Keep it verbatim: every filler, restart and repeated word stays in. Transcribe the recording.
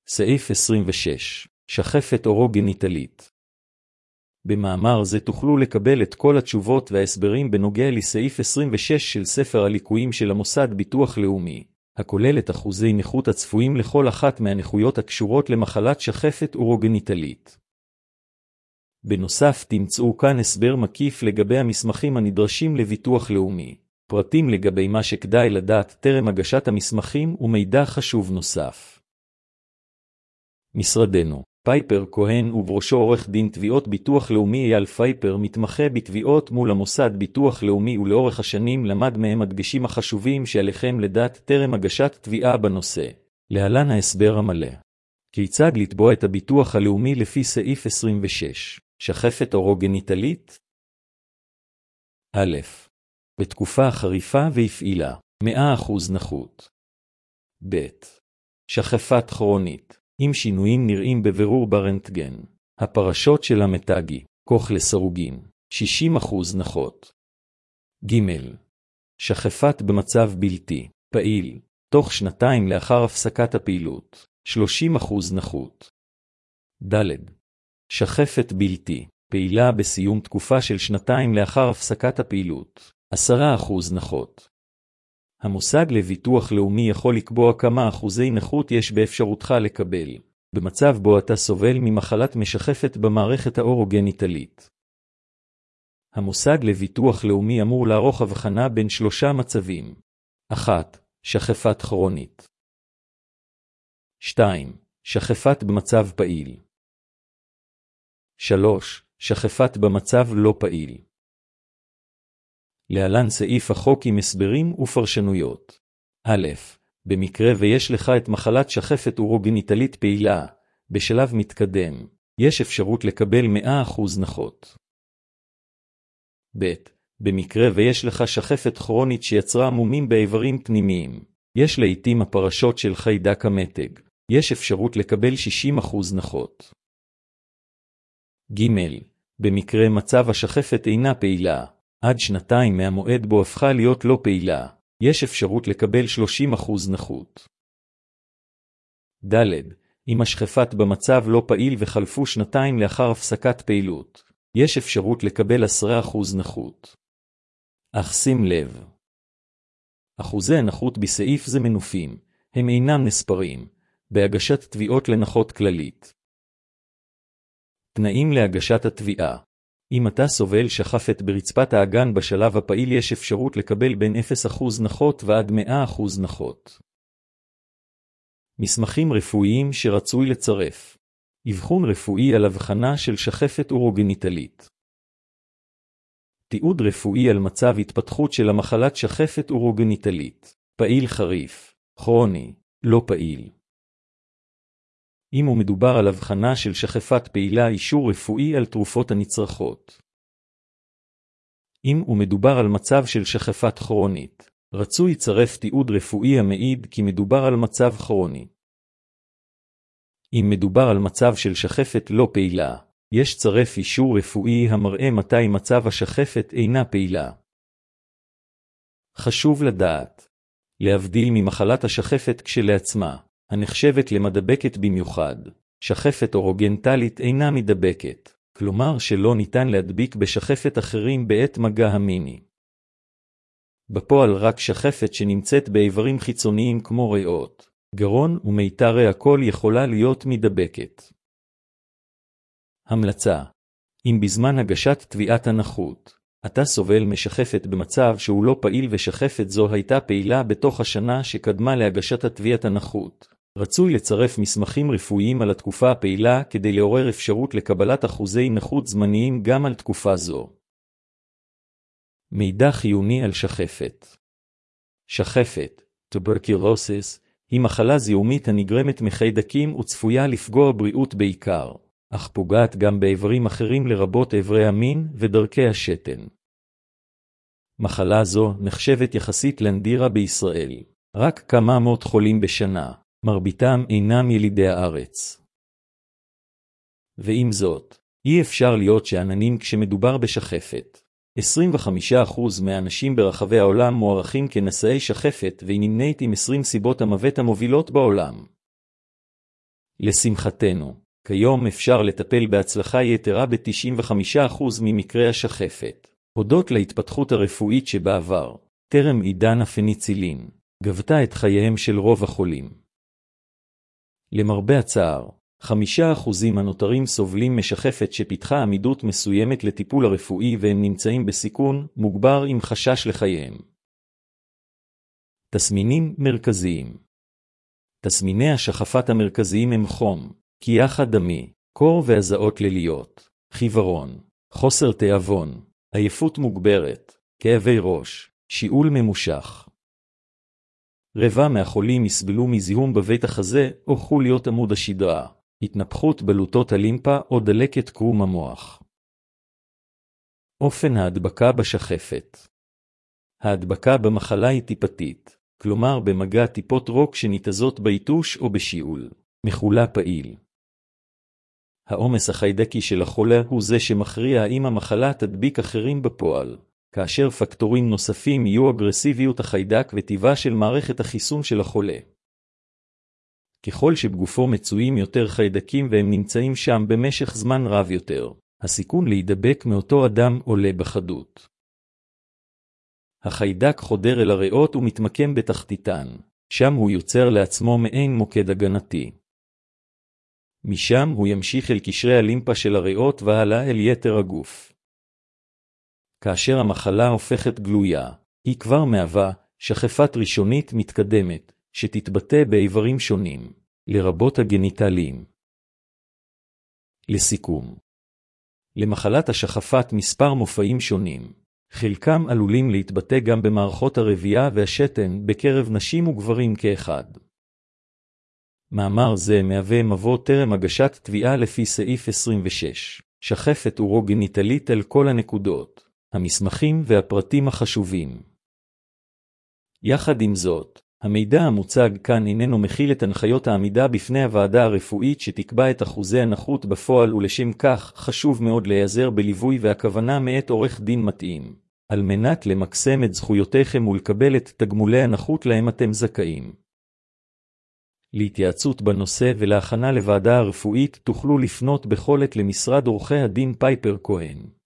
סעיף עשרים ושש. שחפת אורוגניטלית. במאמר זה תוכלו לקבל את כל התשובות וההסברים בנוגע לסעיף עשרים ושש של ספר הליקויים של המוסד ביטוח לאומי, הכולל את אחוזי נכות הצפויים לכל אחת מהנכויות הקשורות למחלת שחפת אורוגניטלית. בנוסף תמצאו כאן הסבר מקיף לגבי המסמכים הנדרשים לביטוח לאומי, פרטים לגבי מה שכדאי לדעת טרם הגשת המסמכים ומידע חשוב נוסף. משרדנו, פייפר כהן ובראשו עורך דין תביעות ביטוח לאומי אייל פייפר מתמחה בתביעות מול המוסד ביטוח לאומי ולאורך השנים למד מהם הדגשים החשובים שעליכם לדעת טרם הגשת תביעה בנושא. להלן ההסבר המלא. כיצד לתבוע את הביטוח הלאומי לפי סעיף עשרים ושש. שחפת אורוגניטלית? א'. בתקופה חריפה והפעילה, מאה אחוז נכות. ב'. שחפת כרונית, עם שינויים נראים בבירור ברנטגן. הפרשות של המתאגי, כוח לסרוגין, שישים אחוז נכות. ג'. שחפת במצב בלתי פעיל, תוך שנתיים לאחר הפסקת הפעילות, שלושים אחוז נכות. ד'. שחפת בלתי פעילה בסיום תקופה של שנתיים לאחר הפסקת הפעילות, עשרה אחוז נכות. המוסד לביטוח לאומי יכול לקבוע כמה אחוזי נכות יש באפשרותך לקבל, במצב בו אתה סובל ממחלת משחפת במערכת האורוגניטלית. המוסד לביטוח לאומי אמור לערוך הבחנה בין שלושה מצבים. אחת. שחפת כרונית. שתיים. שחפת במצב פעיל. שלוש. שחפת במצב לא פעיל. להלן סעיף החוק עם הסברים ופרשנויות. א'. במקרה ויש לך את מחלת שחפת אורוגניטלית פעילה, בשלב מתקדם, יש אפשרות לקבל מאה אחוז נכות. ב'. במקרה ויש לך שחפת כרונית שיצרה מומים באיברים פנימיים, יש לעתים הפרשות של חיידק המתג, יש אפשרות לקבל שישים אחוז נכות. ג'. במקרה מצב השחפת אינה פעילה, עד שנתיים מהמועד בו הפכה להיות לא פעילה, יש אפשרות לקבל שלושים אחוז נכות. ד'. אם השחפת במצב לא פעיל וחלפו שנתיים לאחר הפסקת פעילות, יש אפשרות לקבל עשרה אחוז נכות. אך שים לב, אחוזי הנכות בסעיף זה מנופים, הם אינם נספרים, בהגשת תביעות לנכות כללית. תנאים להגשת התביעה. אם אתה סובל שחפת ברצפת האגן בשלב הפעיל יש אפשרות לקבל בין אפס אחוז נכות ועד מאה אחוז נכות. מסמכים רפואיים שרצוי לצרף. אבחון רפואי על הבחנה של שחפת אורוגניטלית. תיעוד רפואי על מצב התפתחות של המחלת שחפת אורוגניטלית. פעיל חריף, כרוני, לא פעיל. אם הוא מדובר על הבחנה של שחפת פעילה, אישור רפואי על תרופות הנצרכות. אם הוא מדובר על מצב של שחפת כרונית, רצוי צרף תיעוד רפואי המעיד כי מדובר על מצב כרוני. אם מדובר על מצב של שחפת לא פעילה, יש צרף אישור רפואי המראה מתי מצב השחפת אינה פעילה. חשוב לדעת, להבדיל ממחלת השחפת כשלעצמה, הנחשבת למדבקת במיוחד, שחפת אורוגניטלית אינה מדבקת, כלומר שלא ניתן להדביק בשחפת אחרים בעת מגע המיני. בפועל רק שחפת שנמצאת באיברים חיצוניים כמו ריאות, גרון ומיתרי הכל יכולה להיות מדבקת. המלצה: אם בזמן הגשת תביעת הנכות, אתה סובל משחפת במצב שהוא לא פעיל ושחפת זו הייתה פעילה בתוך השנה שקדמה להגשת תביעת הנכות, רצוי לצרף מסמכים רפואיים על התקופה הפעילה כדי לעורר אפשרות לקבלת אחוזי נכות זמניים גם על תקופה זו. מידע חיוני על שחפת. שחפת, טוברקולוסיס, היא מחלה זיהומית הנגרמת מחיידקים וצפויה לפגוע בריאות בעיקר, אך פוגעת גם באיברים אחרים לרבות איברי המין ודרכי השתן. מחלה זו נחשבת יחסית לנדירה בישראל, רק כמה מאות חולים בשנה, מרביתם אינם ילידי הארץ. ועם זאת, אי אפשר להיות שעננים כשמדובר בשחפת. עשרים וחמישה אחוז מהאנשים ברחבי העולם מוערכים כנשאי שחפת והיא נמנית עם עשרים סיבות המוות המובילות בעולם. לשמחתנו, כיום אפשר לטפל בהצלחה יתרה ב-תשעים וחמישה אחוז ממקרי השחפת. הודות להתפתחות הרפואית שבעבר, טרם עידן הפניצילין, גבתה את חייהם של רוב החולים. למרבה הצער, חמישה אחוזים הנותרים סובלים משחפת שפיתחה עמידות מסוימת לטיפול הרפואי והם נמצאים בסיכון מוגבר עם חשש לחייהם. תסמינים מרכזיים. תסמיני השחפת המרכזיים הם חום, קיח דמי, קור והזעות ליליות, חיוורון, חוסר תיאבון, עייפות מוגברת, כאבי ראש, שיעול ממושך. רבע מהחולים יסבלו מזיהום בבית החזה או חוליות עמוד השדרה, התנפחות בלוטות הלימפה או דלקת קרום המוח. אופן ההדבקה בשחפת. ההדבקה במחלה היא טיפתית, כלומר במגע טיפות רוק שניתזות ביתוש או בשיעול, מחולה פעיל. העומס החיידקי של החולה הוא זה שמכריע האם המחלה תדביק אחרים בפועל, כאשר פקטורים נוספים יהיו אגרסיביות החיידק וטבעה של מערכת החיסון של החולה. ככל שבגופו מצויים יותר חיידקים והם נמצאים שם במשך זמן רב יותר, הסיכון להידבק מאותו אדם עולה בחדות. החיידק חודר אל הריאות ומתמקם בתחתיתן, שם הוא יוצר לעצמו מעין מוקד הגנתי. משם הוא ימשיך אל קשרי הלימפה של הריאות והעלה אל יתר הגוף. כאשר המחלה הופכת גלויה, היא כבר מהווה שחפת ראשונית מתקדמת, שתתבטא באיברים שונים, לרבות הגניטליים. לסיכום, למחלת השחפת מספר מופעים שונים, חלקם עלולים להתבטא גם במערכות הרבייה והשתן בקרב נשים וגברים כאחד. מאמר זה מהווה מבוא טרם הגשת תביעה לפי סעיף עשרים ושש, שחפת אורוגניטלית על כל הנקודות, המסמכים והפרטים החשובים. יחד עם זאת, המידע המוצג כאן איננו מכיל את הנחיות העמידה בפני הוועדה הרפואית שתקבע את אחוזי הנכות בפועל, ולשם כך חשוב מאוד להיעזר בליווי והכוונה מאת עורך דין מתאים, על מנת למקסם את זכויותיכם ולקבל את תגמולי הנכות להם אתם זכאים. להתייעצות בנושא ולהכנה לוועדה הרפואית תוכלו לפנות בכל עת למשרד עורכי הדין פייפר כהן.